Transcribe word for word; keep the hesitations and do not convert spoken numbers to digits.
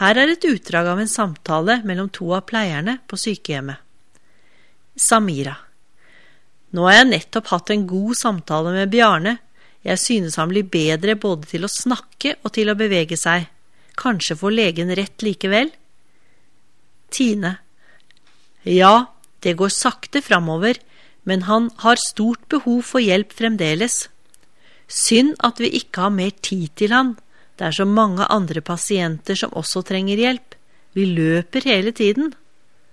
Her er et utdrag av en samtale mellom to av pleierne på sykehjemmet. Samira. Nå har jeg nettopp hatt en god samtale med Bjarne. Jeg synes han blir bedre både til å snakke og til å bevege seg. Kanskje får legen rett likevel? Tine. Ja, det går sakte framover, men han har stort behov for hjelp fremdeles. Synd at vi ikke har mer tid til han. Det er så mange andre pasienter som også trenger hjelp. Vi løper hele tiden.